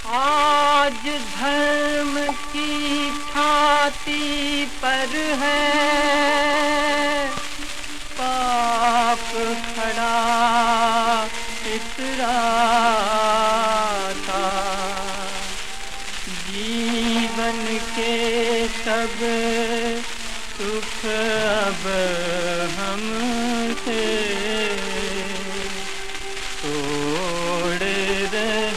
आज धर्म की छाती पर है पाप खड़ा इतराता, जीवन के सब सुख अब हमसे तोड़ रहे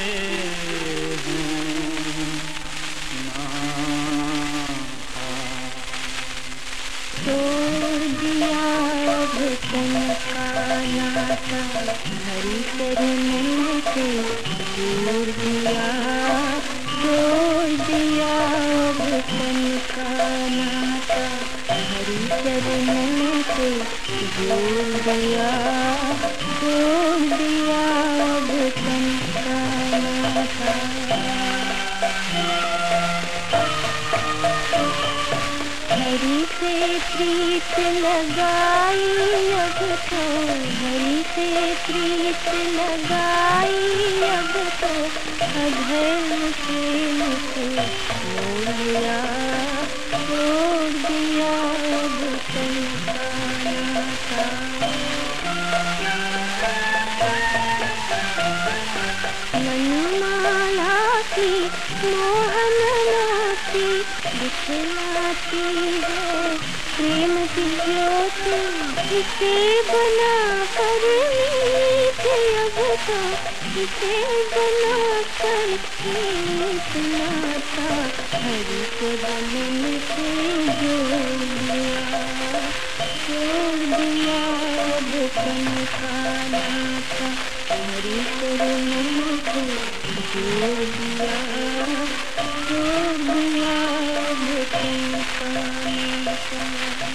छोड़ दिया अब तन का नाता, हरि चरण से जोड़ दिया। छोड़ दिया अब तन का नाता, हरि चरण से जोड़ दिया। छोड़ दिया अब तन का नाता। हरि से प्रीत लगाई अब तो, हरि से प्रीत लगाई अब तो, अधर्म से मुझे मोड़ लिया। छोड़ दिया अब तन का नाता। मनमाला की मोहन नाती दिखलाती है प्रेम की ज्योति, इसे बना कर मीठे अब तो, इसे बना कर मीठ नाता, हरि को बदन से जोड़ दिया। छोड़ दिया अब तन का नाता, हरि चरण से जोड़ दिया। छोड़ दिया अब तन का नाता।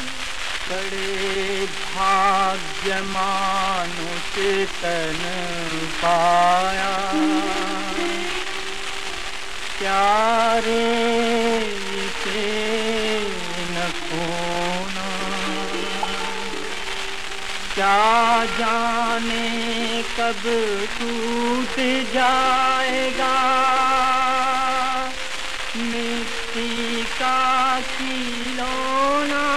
बड़े भाग्य मानुष तन पाया, प्यारे इसे न खोना। क्या जाने कब टूट जाएगा मिट्टी का खिलौना।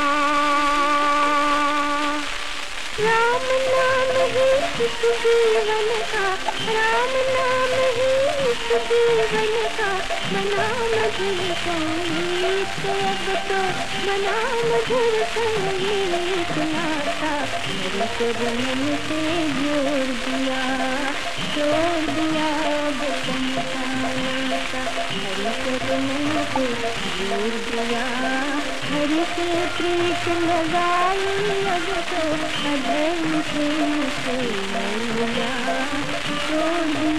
राम नाम ही इस जीवन का, राम नाम ही इस जीवन का, बना मधुर संगीत अब तो, बना मधुर संगीत नाता, हरि चरण से जोड़ दिया। छोड़ दिया अब तन का नाता, हरि चरण से जोड़ दिया। हरि से प्रीत लगाई अब तो, अधर्म से मुझे मोड़ लिया। छोड़ दिया।